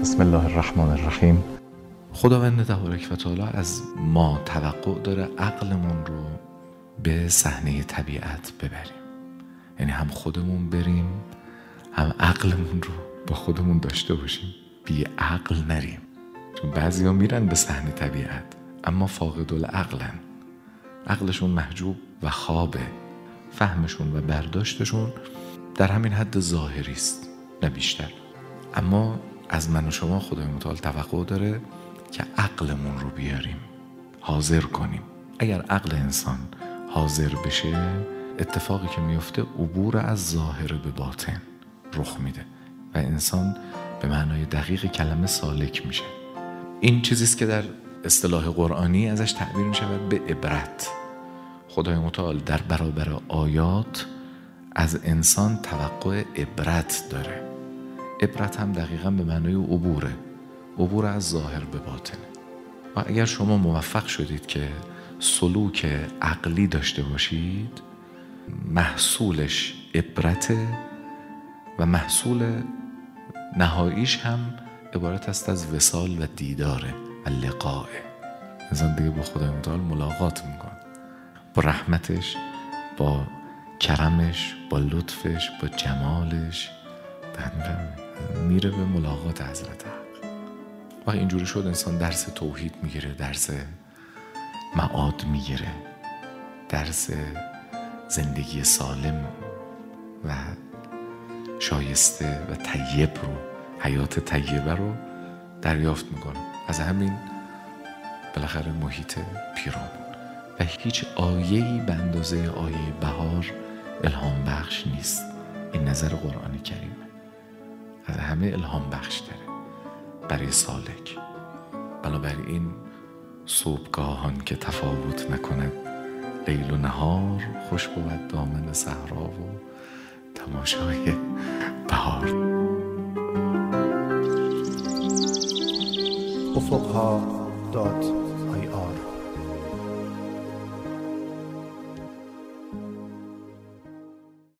بسم الله الرحمن الرحیم. خداوند تبارک و تعالی از ما توقع داره عقلمون رو به صحنه طبیعت ببریم، یعنی هم خودمون بریم هم عقلمون رو با خودمون داشته باشیم، بی عقل نریم. چون بعضی ها میرن به صحنه طبیعت اما فاقد العقلن، عقلشون محجوب و خوابه، فهمشون و برداشتشون در همین حد ظاهری است نه بیشتر. اما از من و شما خدای متعال توقع داره که عقلمون رو بیاریم، حاضر کنیم. اگر عقل انسان حاضر بشه، اتفاقی که میفته عبور از ظاهر به باطن رخ میده و انسان به معنای دقیق کلمه سالک میشه. این چیزیست که در اصطلاح قرآنی ازش تعبیر میشود به عبرت. خدای متعال در برابر آیات از انسان توقع عبرت داره. عبرت هم دقیقاً به معنای عبوره، عبور از ظاهر به باطنه. و اگر شما موفق شدید که سلوک عقلی داشته باشید، محصولش عبرته و محصول نهاییش هم عبارت است از وصال و دیداره و لقاه. انسان دیگه با خدای متعال ملاقات میکنه، با رحمتش، با کرمش، با لطفش، با جمالش میره به ملاقات حضرت حق. و اینجوری شد انسان درس توحید میگیره، درس معاد میگیره، درس زندگی سالم و شایسته و طیب رو، حیات طیبه رو دریافت میکنه از همین بالاخره محیط پیرامون. و هیچ آیه‌ای به اندازه آیه بهار الهام بخش نیست. این نظر قرآن کریمه، از همه الهام بخش داره برای سالک. بنابراین صبحگاهان که تفاوت نکند لیل و نهار، خوش بود دامن صحرا و تماشای بهار. افقها